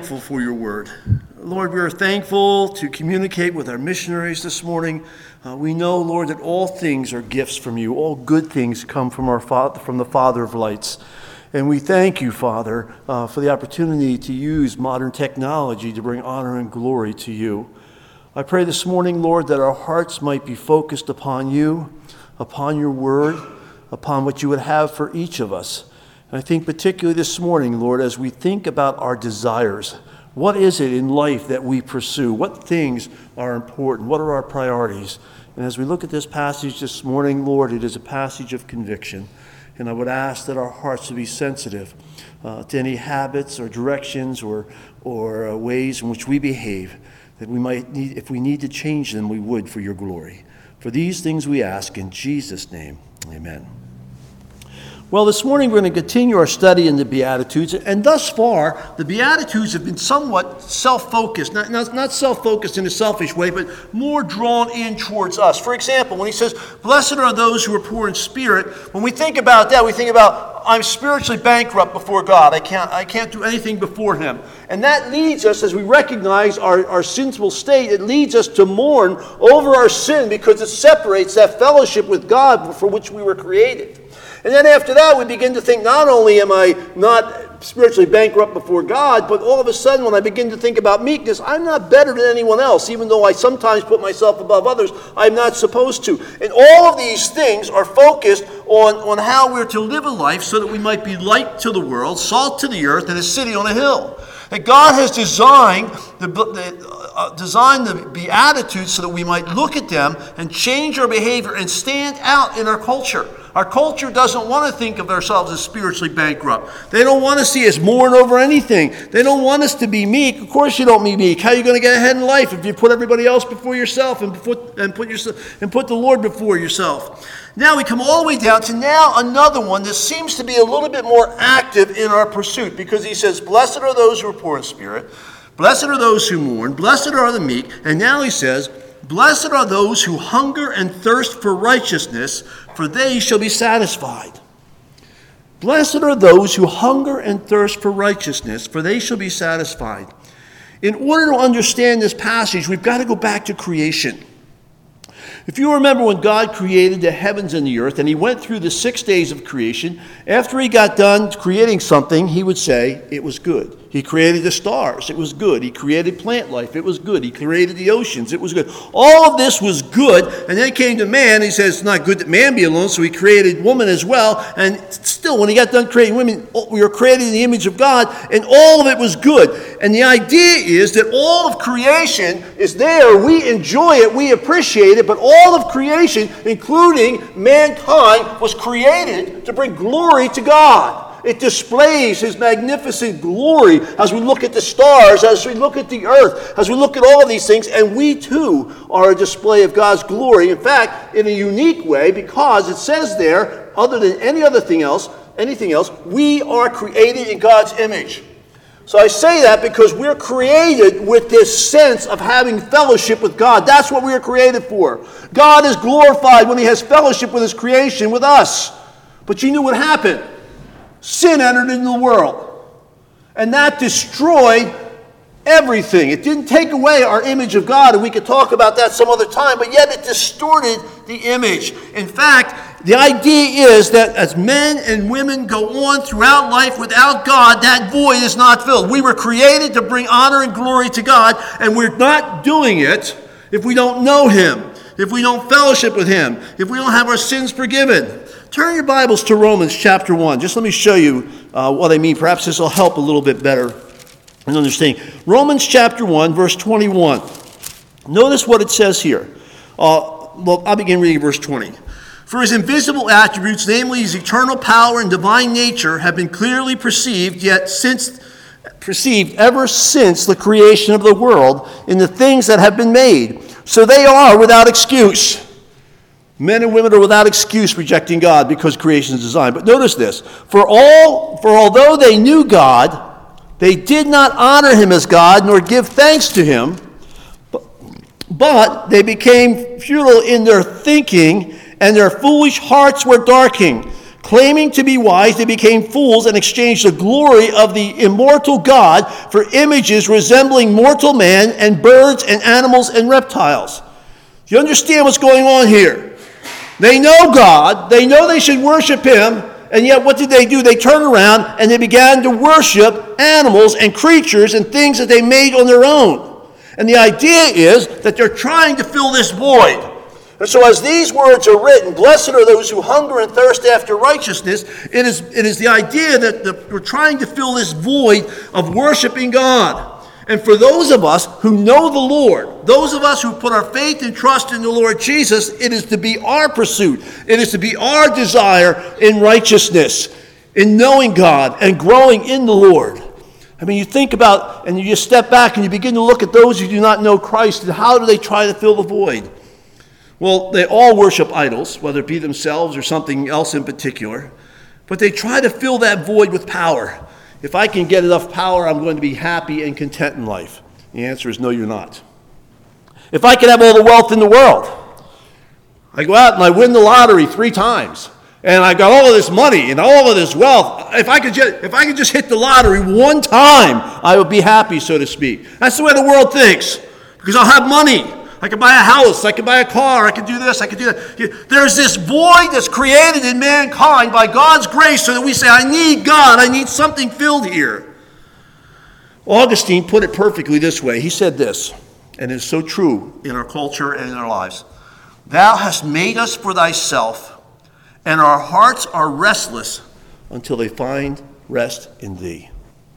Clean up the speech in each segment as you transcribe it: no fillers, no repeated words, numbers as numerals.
thankful for your word. Lord, we are thankful to communicate with our missionaries this morning. We know, Lord, that all things are gifts from you. All good things come from from the Father of lights. And we thank you, Father, for the opportunity to use modern technology to bring honor and glory to you. I pray this morning, Lord, that our hearts might be focused upon you, upon your word, upon what you would have for each of us. And I think particularly this morning, Lord, as we think about our desires, what is it in life that we pursue? What things are important? What are our priorities? And as we look at this passage this morning, Lord, it is a passage of conviction. And I would ask that our hearts would be sensitive to any habits or directions or ways in which we behave, that we might need, if we need to change them, we would for your glory. For these things we ask in Jesus' name, amen. Well, this morning we're going to continue our study in the Beatitudes, and thus far, the Beatitudes have been somewhat self-focused, not self-focused in a selfish way, but more drawn in towards us. For example, when he says, blessed are those who are poor in spirit, when we think about that, we think about, I'm spiritually bankrupt before God. I can't do anything before him. And that leads us, as we recognize our sinful state, it leads us to mourn over our sin because it separates that fellowship with God for which we were created. And then after that, we begin to think, not only am I not spiritually bankrupt before God, but all of a sudden, when I begin to think about meekness, I'm not better than anyone else. Even though I sometimes put myself above others, I'm not supposed to. And all of these things are focused on how we're to live a life so that we might be light to the world, salt to the earth, and a city on a hill. That God has designed the Beatitudes so that we might look at them and change our behavior and stand out in our culture. Our culture doesn't want to think of ourselves as spiritually bankrupt. They don't want to see us mourn over anything. They don't want us to be meek. Of course you don't be meek. How are you going to get ahead in life if you put everybody else before yourself and put the Lord before yourself? Now we come all the way down to now another one that seems to be a little bit more active in our pursuit, because he says, blessed are those who are poor in spirit, blessed are those who mourn, blessed are the meek, and now he says, blessed are those who hunger and thirst for righteousness, for they shall be satisfied. Blessed are those who hunger and thirst for righteousness, for they shall be satisfied. In order to understand this passage, we've got to go back to creation. If you remember when God created the heavens and the earth, and he went through the 6 days of creation, after he got done creating something, he would say, it was good. He created the stars, it was good. He created plant life, it was good. He created the oceans, it was good. All of this was good, and then it came to man, and he says, it's not good that man be alone, so he created woman as well, and still, when he got done creating women, we were created in the image of God, and all of it was good. And the idea is that all of creation is there, we enjoy it, we appreciate it, but all of creation, including mankind, was created to bring glory to God. It displays his magnificent glory as we look at the stars, as we look at the earth, as we look at all of these things, and we too are a display of God's glory. In fact, in a unique way, because it says there, other than anything else, we are created in God's image. So I say that because we're created with this sense of having fellowship with God. That's what we are created for. God is glorified when he has fellowship with his creation, with us. But you knew what happened. Sin entered into the world. And that destroyed everything. It didn't take away our image of God, and we could talk about that some other time, but yet it distorted the image. In fact, the idea is that as men and women go on throughout life without God, that void is not filled. We were created to bring honor and glory to God, and we're not doing it if we don't know him, if we don't fellowship with him, if we don't have our sins forgiven. Turn your Bibles to Romans chapter 1. Just let me show you what I mean. Perhaps this will help a little bit better in understanding. Romans chapter 1, verse 21. Notice what it says here. I'll begin reading verse 20. For his invisible attributes, namely his eternal power and divine nature, have been clearly perceived ever since the creation of the world in the things that have been made. So they are without excuse. Men and women are without excuse rejecting God because creation is designed. But notice this. For although they knew God, they did not honor him as God nor give thanks to him, but they became futile in their thinking, and their foolish hearts were darkened. Claiming to be wise, they became fools and exchanged the glory of the immortal God for images resembling mortal man and birds and animals and reptiles. Do you understand what's going on here? They know God. They know they should worship him. And yet what did they do? They turned around and they began to worship animals and creatures and things that they made on their own. And the idea is that they're trying to fill this void. And so as these words are written, blessed are those who hunger and thirst after righteousness, it is the idea that we're trying to fill this void of worshiping God. And for those of us who know the Lord, those of us who put our faith and trust in the Lord Jesus, it is to be our pursuit. It is to be our desire in righteousness, in knowing God and growing in the Lord. I mean, you think about, and you just step back and you begin to look at those who do not know Christ, and how do they try to fill the void? Well, they all worship idols, whether it be themselves or something else in particular. But they try to fill that void with power. If I can get enough power, I'm going to be happy and content in life. The answer is no, you're not. If I can have all the wealth in the world, I go out and I win the lottery 3 times, and I got all of this money and all of this wealth. If I could just hit the lottery 1 time, I would be happy, so to speak. That's the way the world thinks, because I'll have money. I can buy a house, I can buy a car, I can do this, I can do that. There's this void that's created in mankind by God's grace so that we say, I need God, I need something filled here. Augustine put it perfectly this way. He said this, and it's so true in our culture and in our lives. Thou hast made us for thyself, and our hearts are restless until they find rest in thee.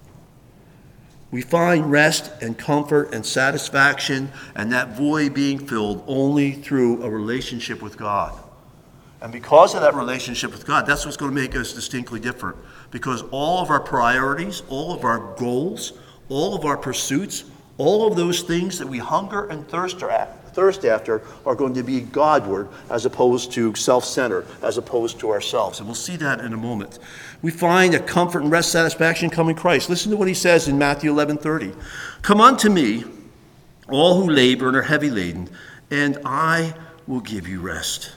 We find rest and comfort and satisfaction and that void being filled only through a relationship with God. And because of that relationship with God, that's what's going to make us distinctly different. Because all of our priorities, all of our goals, all of our pursuits, all of those things that we hunger and thirst after are going to be Godward as opposed to self-centered, as opposed to ourselves. And we'll see that in a moment. We find a comfort and rest satisfaction come in Christ. Listen to what he says in Matthew 11:30. Come unto me, all who labor and are heavy laden, and I will give you rest.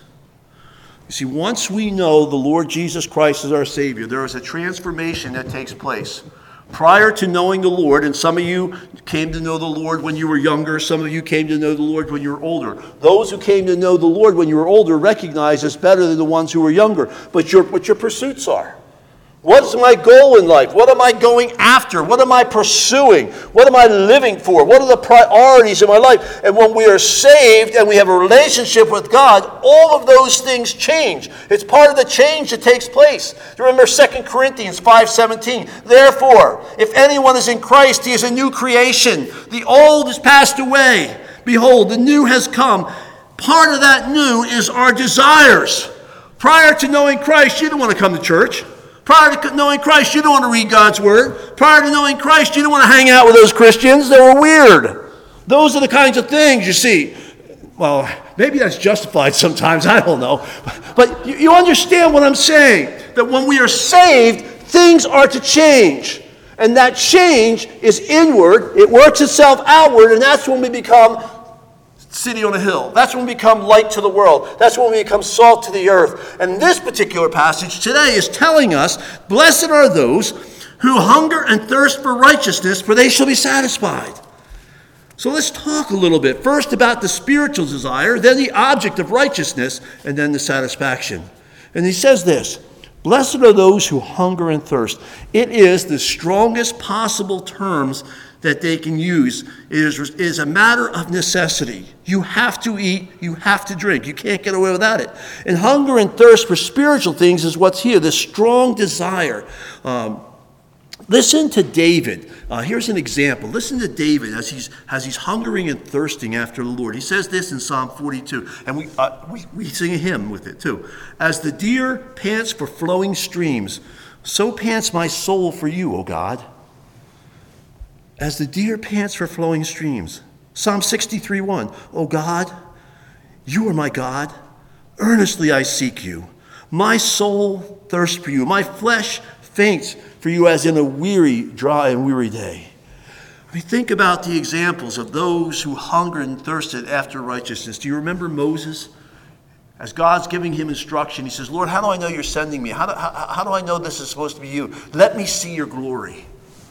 You see, once we know the Lord Jesus Christ as our Savior, there is a transformation that takes place. Prior to knowing the Lord, and some of you came to know the Lord when you were younger, some of you came to know the Lord when you were older. Those who came to know the Lord when you were older recognize it's better than the ones who were younger. But your pursuits are. What's my goal in life? What am I going after? What am I pursuing? What am I living for? What are the priorities in my life? And when we are saved and we have a relationship with God, all of those things change. It's part of the change that takes place. You remember 2 Corinthians 5:17. Therefore, if anyone is in Christ, he is a new creation. The old has passed away. Behold, the new has come. Part of that new is our desires. Prior to knowing Christ, you didn't want to come to church. Prior to knowing Christ, you don't want to read God's Word. Prior to knowing Christ, you don't want to hang out with those Christians. They were weird. Those are the kinds of things, you see. Well, maybe that's justified sometimes. I don't know. But you understand what I'm saying. That when we are saved, things are to change. And that change is inward. It works itself outward. And that's when we become city on a hill. That's when we become light to the world. That's when we become salt to the earth. And this particular passage today is telling us, blessed are those who hunger and thirst for righteousness, for they shall be satisfied. So let's talk a little bit. First about the spiritual desire, then the object of righteousness, and then the satisfaction. And he says this, blessed are those who hunger and thirst. It is the strongest possible terms that they can use. It is a matter of necessity. You have to eat, you have to drink. You can't get away without it. And hunger and thirst for spiritual things is what's here, this strong desire. Listen to David. Here's an example. Listen to David as he's hungering and thirsting after the Lord. He says this in Psalm 42, and we sing a hymn with it too. As the deer pants for flowing streams, so pants my soul for you, O God. As the deer pants for flowing streams. Psalm 63:1. O God, you are my God. Earnestly I seek you. My soul thirsts for you. My flesh faints for you as in a dry and weary day. I mean, think about the examples of those who hungered and thirsted after righteousness. Do you remember Moses? as God's giving him instruction, he says, Lord, how do I know you're sending me? How do I know this is supposed to be you? Let me see your glory.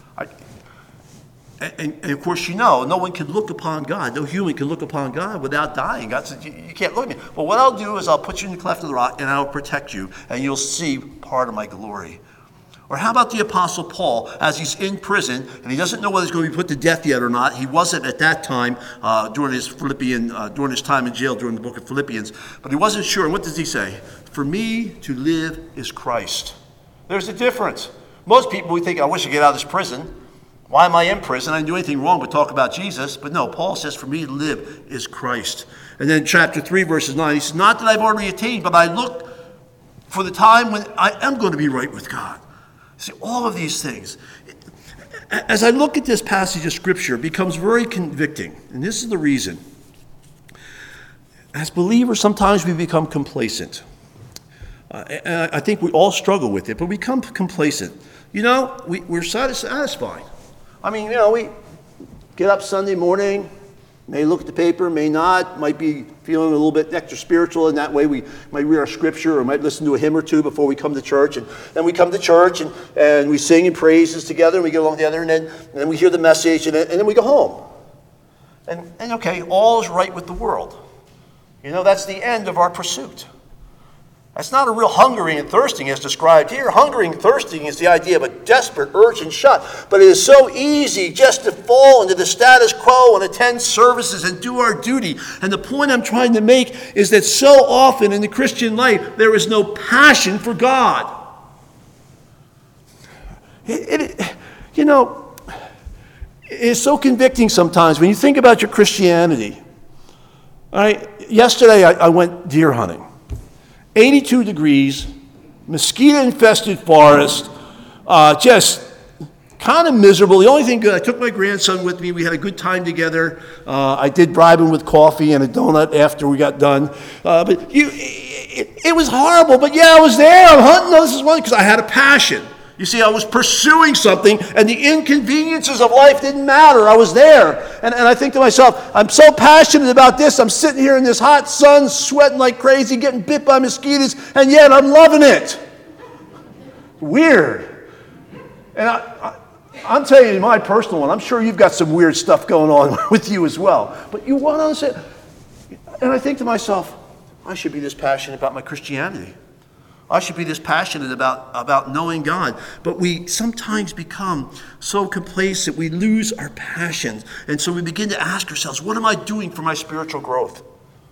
And of course, no one can look upon God. No human can look upon God without dying. God said, you can't look at me. But what I'll do is I'll put you in the cleft of the rock and I'll protect you and you'll see part of my glory. Or how about the Apostle Paul as he's in prison and he doesn't know whether he's going to be put to death yet or not. He wasn't at that time during his time in jail during the book of Philippians, but he wasn't sure. And what does he say? For me to live is Christ. There's a difference. Most people, we think, I wish I could get out of this prison. Why am I in prison? I didn't do anything wrong but talk about Jesus. But no, Paul says, for me to live is Christ. And then chapter 3, verses 9, he says, not that I've already attained, but I look for the time when I am going to be right with God. See, all of these things. As I look at this passage of Scripture, it becomes very convicting. And this is the reason. As believers, sometimes we become complacent. And I think we all struggle with it, but we become complacent. We're satisfied. I mean, we get up Sunday morning, may look at the paper, may not, might be feeling a little bit extra spiritual in that way. We might read our scripture or might listen to a hymn or two before we come to church. And then we come to church and we sing and praises together and we get along together and then we hear the message and then we go home. And okay, all is right with the world. That's the end of our pursuit. That's not a real hungering and thirsting as described here. Hungering and thirsting is the idea of a desperate, urgent shot. But it is so easy just to fall into the status quo and attend services and do our duty. And the point I'm trying to make is that so often in the Christian life, there is no passion for God. It is so convicting sometimes when you think about your Christianity. All right, yesterday I went deer hunting. 82 degrees, mosquito-infested forest, just kind of miserable. The only thing good, I took my grandson with me. We had a good time together. I did bribe him with coffee and a donut after we got done. It was horrible, but yeah, I was there. I'm hunting. No, this is one because I had a passion. You see, I was pursuing something, and the inconveniences of life didn't matter. I was there. And I think to myself, I'm so passionate about this. I'm sitting here in this hot sun, sweating like crazy, getting bit by mosquitoes, and yet I'm loving it. Weird. And I'm telling you my personal one. I'm sure you've got some weird stuff going on with you as well. But you want to understand. And I think to myself, I should be this passionate about my Christianity. I should be this passionate about knowing God. But we sometimes become so complacent, we lose our passions. And so we begin to ask ourselves, what am I doing for my spiritual growth?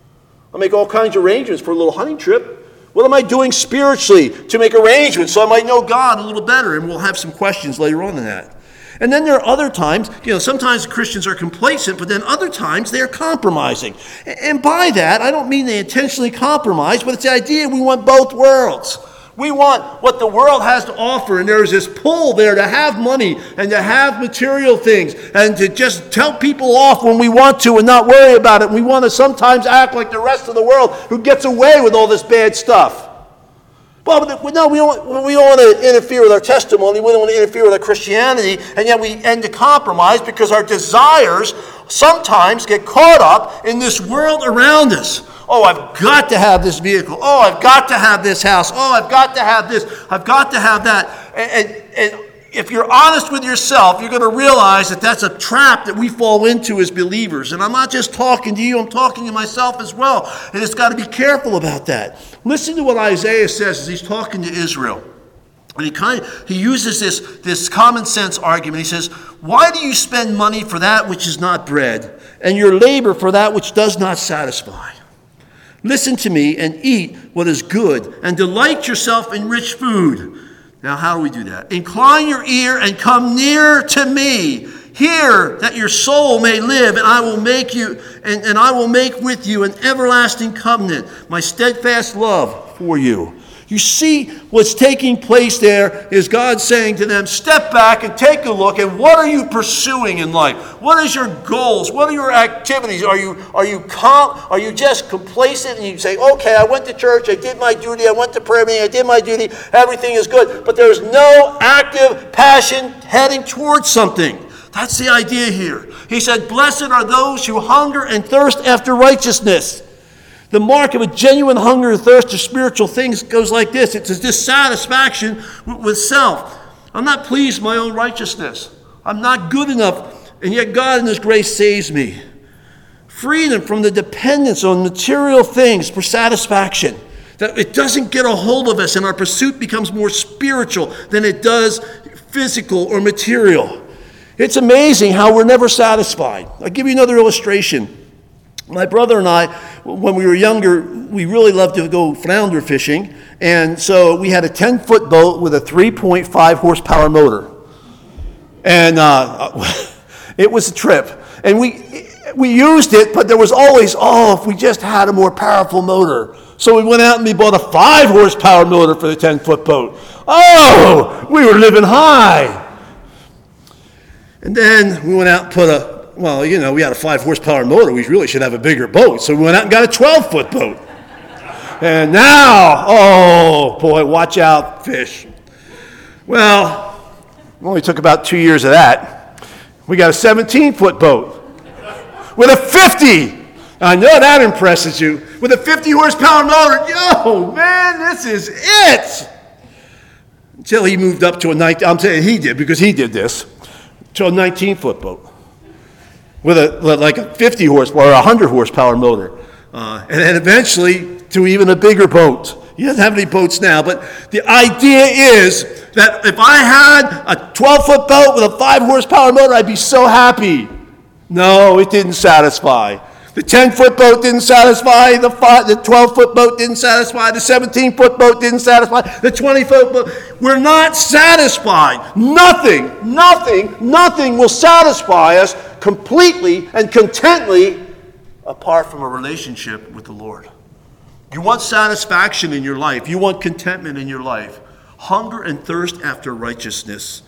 I make all kinds of arrangements for a little hunting trip. What am I doing spiritually to make arrangements so I might know God a little better? And we'll have some questions later on in that. And then there are other times, sometimes Christians are complacent, but then other times they're compromising. And by that, I don't mean they intentionally compromise, but it's the idea we want both worlds. We want what the world has to offer, and there's this pull there to have money and to have material things and to just tell people off when we want to and not worry about it. We want to sometimes act like the rest of the world who gets away with all this bad stuff. Well, no, we don't want to interfere with our testimony. We don't want to interfere with our Christianity. And yet we end to compromise because our desires sometimes get caught up in this world around us. Oh, I've got to have this vehicle. Oh, I've got to have this house. Oh, I've got to have this. I've got to have that. And if you're honest with yourself, you're going to realize that that's a trap that we fall into as believers. And I'm not just talking to you, I'm talking to myself as well. And it's got to be careful about that. Listen to what Isaiah says as he's talking to Israel. And he uses this common sense argument. He says, why do you spend money for that which is not bread, and your labor for that which does not satisfy? Listen to me and eat what is good, and delight yourself in rich food. Now, how do we do that? Incline your ear and come near to me. Hear that your soul may live, and I will make you, and I will make with you an everlasting covenant, my steadfast love for you. You see what's taking place there is God saying to them, step back and take a look at what are you pursuing in life? What is your goals? What are your activities? Are you just complacent and you say, okay, I went to church, I did my duty, I went to prayer meeting, I did my duty, everything is good, but there's no active passion heading towards something. That's the idea here. He said, blessed are those who hunger and thirst after righteousness. The mark of a genuine hunger and thirst for spiritual things goes like this. It's a dissatisfaction with self. I'm not pleased with my own righteousness. I'm not good enough, and yet God in His grace saves me. Freedom from the dependence on material things for satisfaction. That it doesn't get a hold of us, and our pursuit becomes more spiritual than it does physical or material. It's amazing how we're never satisfied. I'll give you another illustration. My brother and I, when we were younger, we really loved to go flounder fishing. And so we had a 10-foot boat with a 3.5 horsepower motor. And it was a trip. And we used it, but there was always, if we just had a more powerful motor. So we went out and we bought a 5 horsepower motor for the 10-foot boat. We were living high. And then we went out and put we had a 5 horsepower motor. We really should have a bigger boat. So we went out and got a 12-foot boat. And now, watch out, fish. Well, it only took about 2 years of that. We got a 17-foot boat with a 50. I know that impresses you. With a 50 horsepower motor. Yo, man, this is it. Until he moved up to I'm saying he did because he did this, to a 19-foot boat with a 50 horsepower or a 100 horsepower motor. And then eventually to even a bigger boat. He doesn't have any boats now, but the idea is that if I had a 12-foot boat with a 5 horsepower motor, I'd be so happy. No, it didn't satisfy. The 10-foot boat didn't satisfy. The 12-foot boat didn't satisfy. The 17-foot boat didn't satisfy. The 20-foot boat. We're not satisfied. Nothing will satisfy us completely and contently apart from a relationship with the Lord. You want satisfaction in your life. You want contentment in your life. Hunger and thirst after righteousness.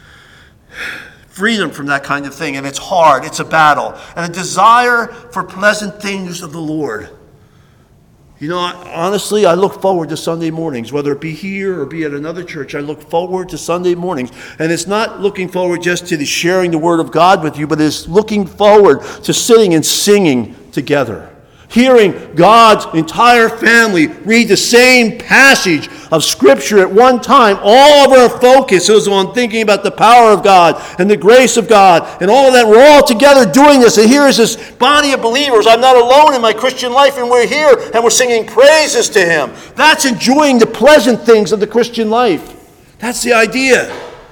Freedom from that kind of thing. And it's hard. It's a battle. And a desire for pleasant things of the Lord. You know, honestly, I look forward to Sunday mornings, whether it be here or be at another church. I look forward to Sunday mornings. And it's not looking forward just to the sharing the Word of God with you, but it's looking forward to sitting and singing together. Hearing God's entire family read the same passage of Scripture at one time. All of our focus is on thinking about the power of God and the grace of God and all of that. We're all together doing this. And here is this body of believers. I'm not alone in my Christian life, and we're here and we're singing praises to Him. That's enjoying the pleasant things of the Christian life. That's the idea.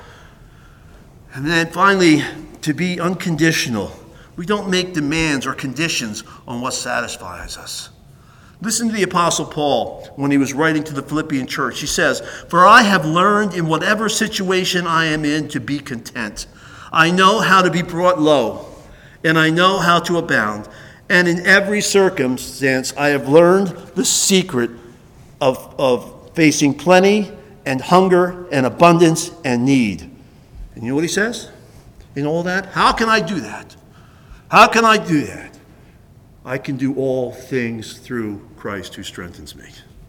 And then finally, to be unconditional. We don't make demands or conditions on what satisfies us. Listen to the Apostle Paul when he was writing to the Philippian church. He says, "For I have learned in whatever situation I am in to be content. I know how to be brought low, and I know how to abound. And in every circumstance I have learned the secret of facing plenty and hunger and abundance and need." And you know what he says? In all that, how can I do that? How can I do that? I can do all things through Christ who strengthens me.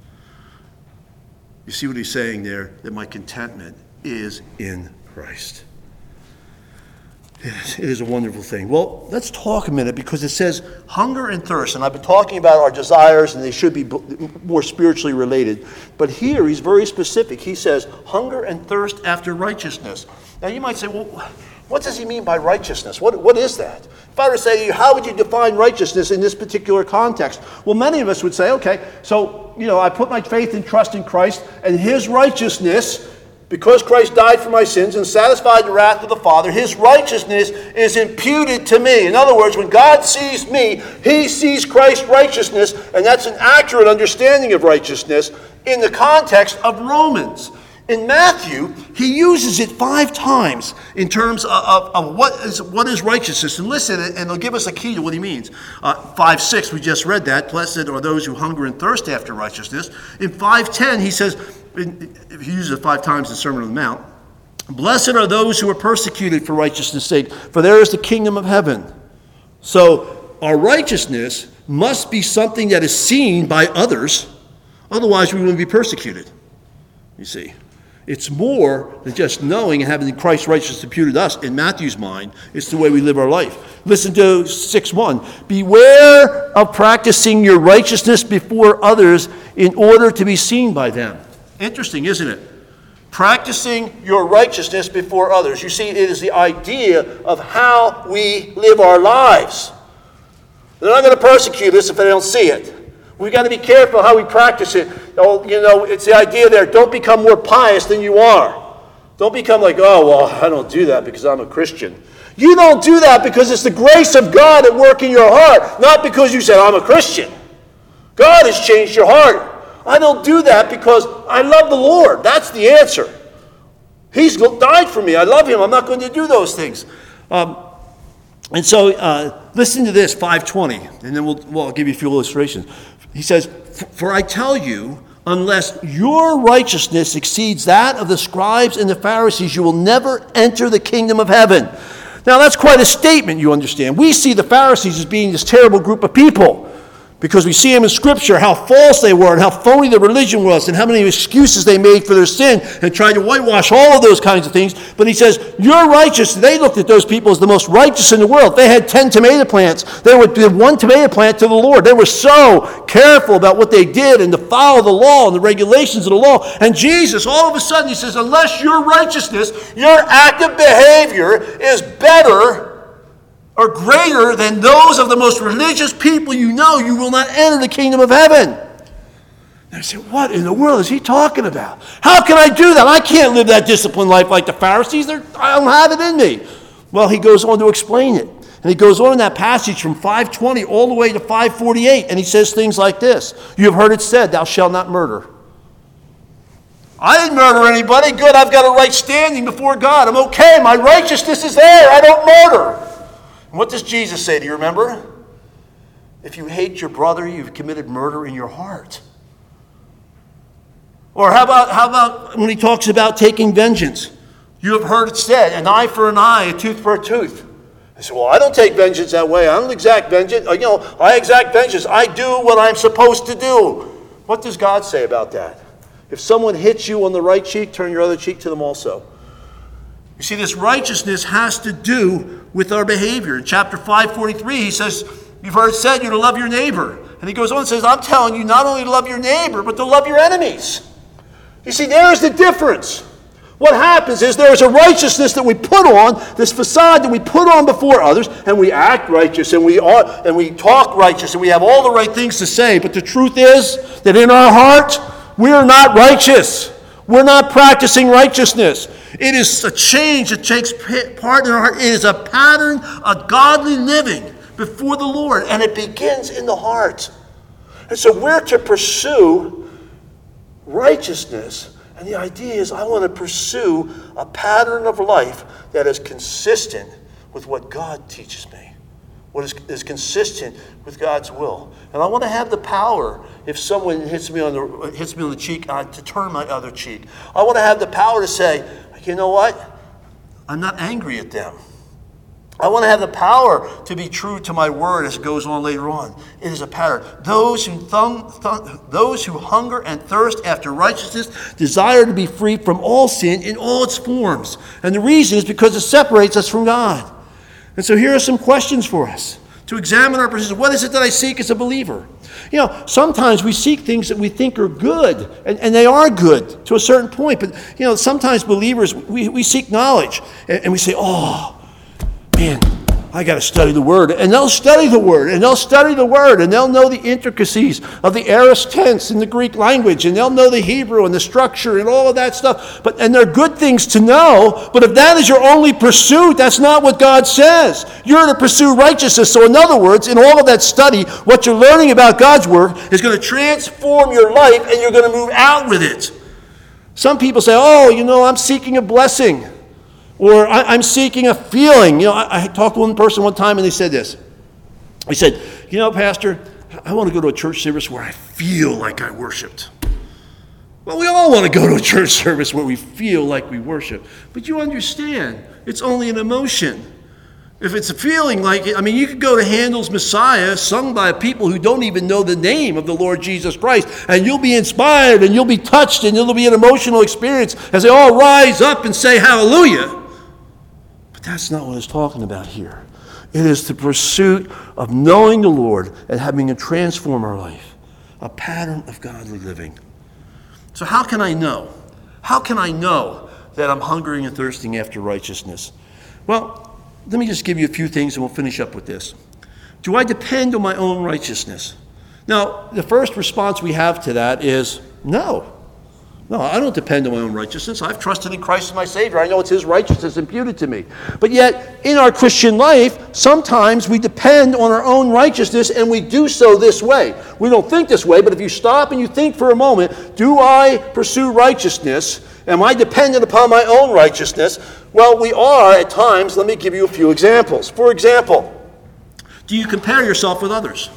You see what he's saying there? That my contentment is in Christ. It is a wonderful thing. Well, let's talk a minute because it says hunger and thirst. And I've been talking about our desires and they should be more spiritually related. But here he's very specific. He says hunger and thirst after righteousness. Now you might say, well, what does he mean by righteousness? What is that? If I were to say to you, how would you define righteousness in this particular context? Well, many of us would say, okay, so, I put my faith and trust in Christ and His righteousness, because Christ died for my sins and satisfied the wrath of the Father, His righteousness is imputed to me. In other words, when God sees me, He sees Christ's righteousness, and that's an accurate understanding of righteousness in the context of Romans. In Matthew, he uses it 5 times in terms of what is righteousness. And listen, and it'll give us a key to what he means. 5:6, we just read that. Blessed are those who hunger and thirst after righteousness. In 5:10, he says, he uses it 5 times in the Sermon on the Mount, blessed are those who are persecuted for righteousness' sake, for there is the kingdom of heaven. So our righteousness must be something that is seen by others. Otherwise, we wouldn't be persecuted. You see. It's more than just knowing and having Christ's righteousness imputed to us in Matthew's mind. It's the way we live our life. Listen to 6:1. Beware of practicing your righteousness before others in order to be seen by them. Interesting, isn't it? Practicing your righteousness before others. You see, it is the idea of how we live our lives. They're not going to persecute us if they don't see it. We've got to be careful how we practice it. It's the idea there. Don't become more pious than you are. Don't become like, oh, well, I don't do that because I'm a Christian. You don't do that because it's the grace of God at work in your heart, not because you said, I'm a Christian. God has changed your heart. I don't do that because I love the Lord. That's the answer. He's died for me. I love him. I'm not going to do those things. And so listen to this, 5:20, and then I'll give you a few illustrations. He says, for I tell you, unless your righteousness exceeds that of the scribes and the Pharisees, you will never enter the kingdom of heaven. Now that's quite a statement, you understand. We see the Pharisees as being this terrible group of people because we see them in Scripture, how false they were and how phony their religion was and how many excuses they made for their sin and tried to whitewash all of those kinds of things. But he says, you're righteous. They looked at those people as the most righteous in the world. They had 10 tomato plants. They would give one tomato plant to the Lord. They were so careful about what they did and to follow the law and the regulations of the law. And Jesus, all of a sudden, he says, unless your righteousness, your active behavior is better or greater than those of the most religious people you know, you will not enter the kingdom of heaven. And I say, what in the world is he talking about? How can I do that? I can't live that disciplined life like the Pharisees. I don't have it in me. Well, he goes on to explain it. And he goes on in that passage from 5:20 all the way to 5:48, and he says things like this. You have heard it said, thou shalt not murder. I didn't murder anybody. Good, I've got a right standing before God. I'm okay. My righteousness is there. I don't murder. And what does Jesus say? Do you remember? If you hate your brother, you've committed murder in your heart. Or how about when he talks about taking vengeance? You have heard it said, an eye for an eye, a tooth for a tooth. I said, well, I don't take vengeance that way. I don't exact vengeance. I exact vengeance. I do what I'm supposed to do. What does God say about that? If someone hits you on the right cheek, turn your other cheek to them also. You see, this righteousness has to do with our behavior. In chapter 5:43, he says, you've heard it said, you're to love your neighbor. And he goes on and says, I'm telling you not only to love your neighbor, but to love your enemies. You see, there's the difference. What happens is there is a righteousness that we put on, this facade that we put on before others, and we act righteous, and we talk righteous, and we have all the right things to say. But the truth is that in our heart, we are not righteous. We're not practicing righteousness. It is a change that takes part in our heart. It is a pattern of godly living before the Lord, and it begins in the heart. And so we're to pursue righteousness. And the idea is I want to pursue a pattern of life that is consistent with what God teaches me, what is consistent with God's will. And I want to have the power, if someone hits me on the cheek, to turn my other cheek. I want to have the power to say, you know what? I'm not angry at them. I want to have the power to be true to my word as it goes on later on. It is a pattern. Those who hunger and thirst after righteousness desire to be free from all sin in all its forms. And the reason is because it separates us from God. And so here are some questions for us to examine our position. What is it that I seek as a believer? Sometimes we seek things that we think are good, and they are good to a certain point. But, sometimes believers, we seek knowledge, and we say, oh, man, I got to study the Word. And they'll study the Word, and they'll study the Word, and they'll know the intricacies of the aorist tense in the Greek language, and they'll know the Hebrew and the structure and all of that stuff. And they're good things to know, but if that is your only pursuit, that's not what God says. You're to pursue righteousness. So in other words, in all of that study, what you're learning about God's Word is going to transform your life, and you're going to move out with it. Some people say, I'm seeking a blessing. Or I'm seeking a feeling. I talked to one person one time and they said this. He said, Pastor, I want to go to a church service where I feel like I worshiped. Well, we all want to go to a church service where we feel like we worship. But you understand, it's only an emotion. If it's a feeling you could go to Handel's Messiah, sung by people who don't even know the name of the Lord Jesus Christ, and you'll be inspired, and you'll be touched, and it'll be an emotional experience as they all rise up and say hallelujah. But that's not what it's talking about here. It is the pursuit of knowing the Lord and having Him transform our life. A pattern of godly living. So how can I know? How can I know that I'm hungering and thirsting after righteousness? Well, let me just give you a few things and we'll finish up with this. Do I depend on my own righteousness? Now, the first response we have to that is no. No, I don't depend on my own righteousness. I've trusted in Christ as my Savior. I know it's His righteousness imputed to me. But yet, in our Christian life, sometimes we depend on our own righteousness, and we do so this way. We don't think this way, but if you stop and you think for a moment, do I pursue righteousness? Am I dependent upon my own righteousness? Well, we are at times. Let me give you a few examples. For example, do you compare yourself with others?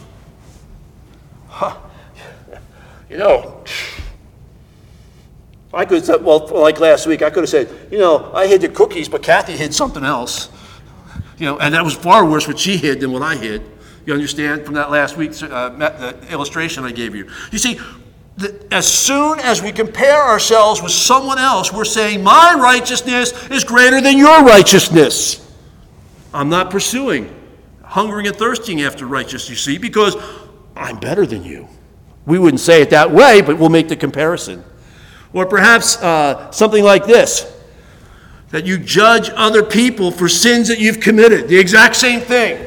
I could have said, well, like last week, I could have said, I hid the cookies, but Kathy hid something else. And that was far worse what she hid than what I hid. You understand from that last week's illustration I gave you. You see, as soon as we compare ourselves with someone else, we're saying, my righteousness is greater than your righteousness. I'm not pursuing, hungering and thirsting after righteousness, you see, because I'm better than you. We wouldn't say it that way, but we'll make the comparison. Or perhaps something like this, that you judge other people for sins that you've committed. The exact same thing.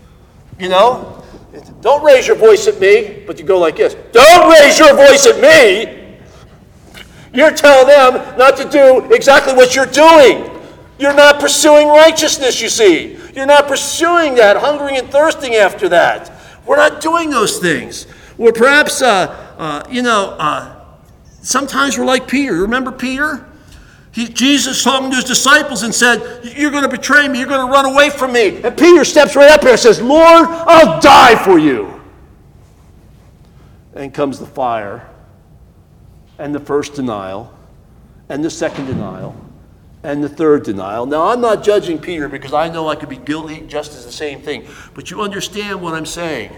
Don't raise your voice at me, but you go like this. Don't raise your voice at me. You're telling them not to do exactly what you're doing. You're not pursuing righteousness, you see. You're not pursuing that, hungering and thirsting after that. We're not doing those things. Or perhaps, sometimes we're like Peter. Remember Peter? Jesus talking to his disciples and said, you're going to betray me. You're going to run away from me. And Peter steps right up here and says, Lord, I'll die for you. And comes the fire and the first denial and the second denial and the third denial. Now, I'm not judging Peter because I know I could be guilty just as the same thing. But you understand what I'm saying.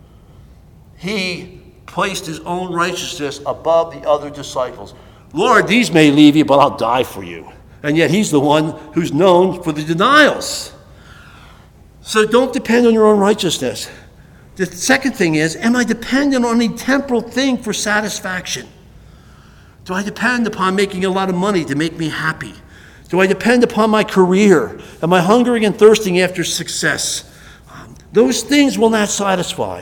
He placed his own righteousness above the other disciples. Lord, these may leave you, but I'll die for you. And yet he's the one who's known for the denials. So don't depend on your own righteousness. The second thing is, am I dependent on any temporal thing for satisfaction? Do I depend upon making a lot of money to make me happy? Do I depend upon my career? Am I hungering and thirsting after success? Those things will not satisfy.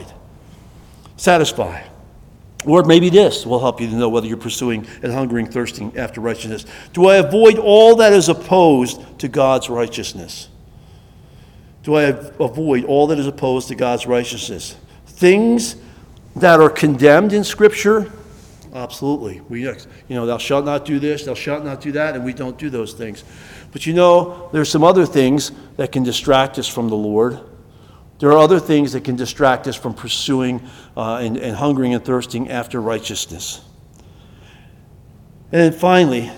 Or maybe this will help you to know whether you're pursuing and hungering, thirsting after righteousness. Do I avoid all that is opposed to God's righteousness? Do I avoid all that is opposed to God's righteousness? Things that are condemned in Scripture? Absolutely. Thou shalt not do this, thou shalt not do that, and we don't do those things. But there's some other things that can distract us from the Lord. There are other things that can distract us from pursuing and hungering and thirsting after righteousness. And then finally,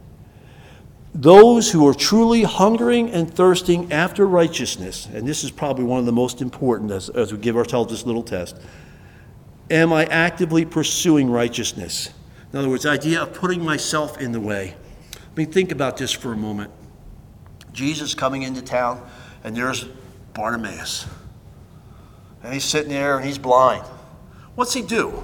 those who are truly hungering and thirsting after righteousness, and this is probably one of the most important as we give ourselves this little test, am I actively pursuing righteousness? In other words, the idea of putting myself in the way. Think about this for a moment. Jesus coming into town, and there's Bartimaeus. And he's sitting there and he's blind. What's he do?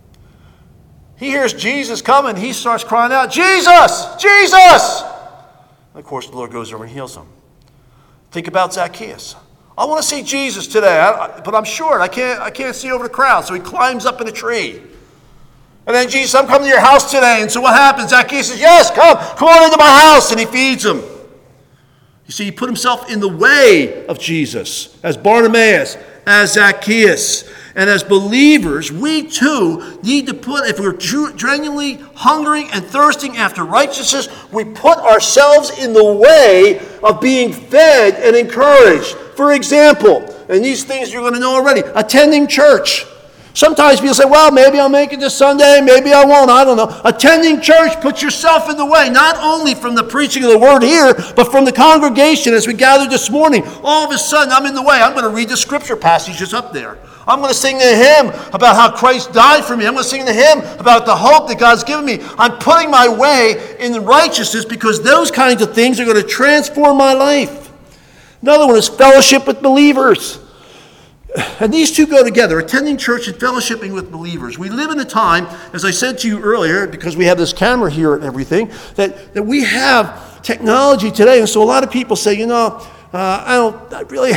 He hears Jesus coming. He starts crying out, Jesus! Jesus! And of course, the Lord goes over and heals him. Think about Zacchaeus. I want to see Jesus today, but I'm short. I can't see over the crowd. So he climbs up in a tree. And then, Jesus, I'm coming to your house today. And so what happens? Zacchaeus says, yes, come on into my house. And he feeds him. You see, he put himself in the way of Jesus as Bartimaeus, as Zacchaeus. And as believers, we too need to put, if we're genuinely hungering and thirsting after righteousness, we put ourselves in the way of being fed and encouraged. For example, and these things you're going to know already, attending church. Sometimes people say, well, maybe I'll make it this Sunday, maybe I won't, I don't know. Attending church puts yourself in the way, not only from the preaching of the word here, but from the congregation as we gathered this morning. All of a sudden, I'm in the way. I'm going to read the scripture passages up there. I'm going to sing the hymn about how Christ died for me. I'm going to sing the hymn about the hope that God's given me. I'm putting my way in the righteousness because those kinds of things are going to transform my life. Another one is fellowship with believers. And these two go together, attending church and fellowshipping with believers. We live in a time, as I said to you earlier, because we have this camera here and everything, that we have technology today. And so a lot of people say, I'm going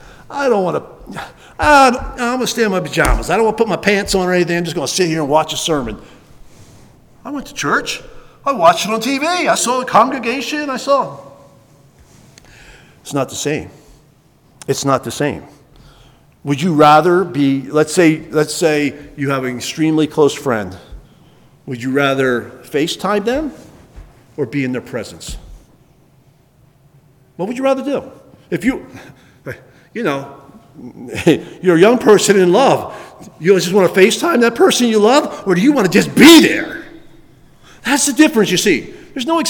to stay in my pajamas. I don't want to put my pants on or anything. I'm just going to sit here and watch a sermon. I went to church. I watched it on TV. I saw the congregation. It's not the same. It's not the same. Would you rather be, let's say you have an extremely close friend. Would you rather FaceTime them or be in their presence? What would you rather do? If you're a young person in love, you just want to FaceTime that person you love, or do you want to just be there? That's the difference, you see. There's no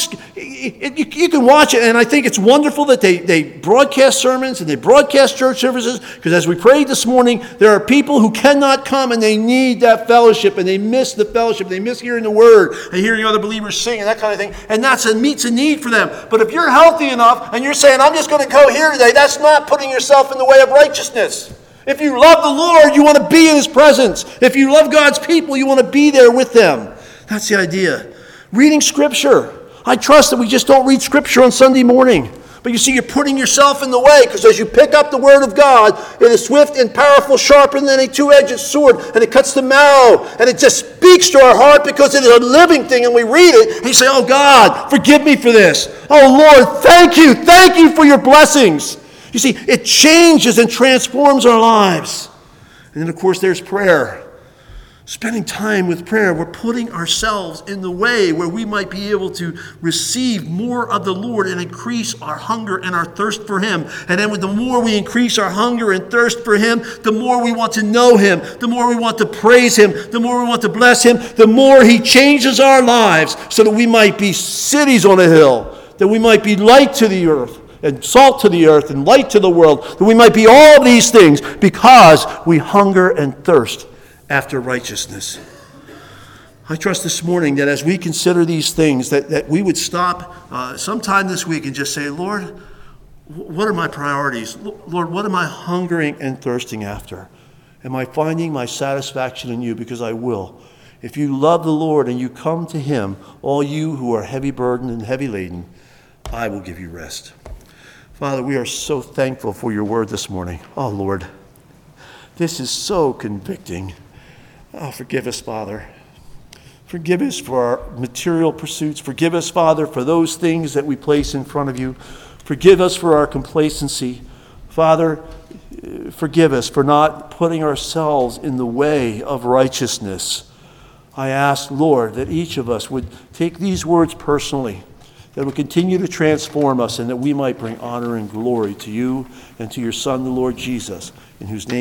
you can watch it, and I think it's wonderful that they broadcast sermons and they broadcast church services, because as we prayed this morning, there are people who cannot come and they need that fellowship, and they miss the fellowship. They miss hearing the word and hearing other believers sing and that kind of thing, and meets a need for them. But if you're healthy enough and you're saying, I'm just going to go here today, that's not putting yourself in the way of righteousness. If you love the Lord, you want to be in His presence. If you love God's people, you want to be there with them. That's the idea. Reading Scripture. I trust that we just don't read Scripture on Sunday morning. But you see, you're putting yourself in the way, because as you pick up the Word of God, it is swift and powerful, sharper than a two-edged sword, and it cuts the marrow, and it just speaks to our heart because it is a living thing, and we read it, and you say, oh God, forgive me for this. Oh Lord, thank you for your blessings. You see, it changes and transforms our lives. And then, of course, there's prayer. Spending time with prayer, we're putting ourselves in the way where we might be able to receive more of the Lord and increase our hunger and our thirst for Him. And then the more we increase our hunger and thirst for Him, the more we want to know Him, the more we want to praise Him, the more we want to bless Him, the more He changes our lives so that we might be cities on a hill, that we might be light to the earth, and salt to the earth, and light to the world, that we might be all these things because we hunger and thirst after righteousness. I trust this morning that as we consider these things, that we would stop sometime this week and just say, Lord, what are my priorities? Lord, what am I hungering and thirsting after? Am I finding my satisfaction in you? Because I will. If you love the Lord and you come to Him, all you who are heavy burdened and heavy laden, I will give you rest. Father, we are so thankful for your word this morning. Oh, Lord, this is so convicting. Oh, forgive us, Father. Forgive us for our material pursuits. Forgive us, Father, for those things that we place in front of you. Forgive us for our complacency. Father, forgive us for not putting ourselves in the way of righteousness. I ask, Lord, that each of us would take these words personally, that would continue to transform us, and that we might bring honor and glory to you and to your Son, the Lord Jesus, in whose name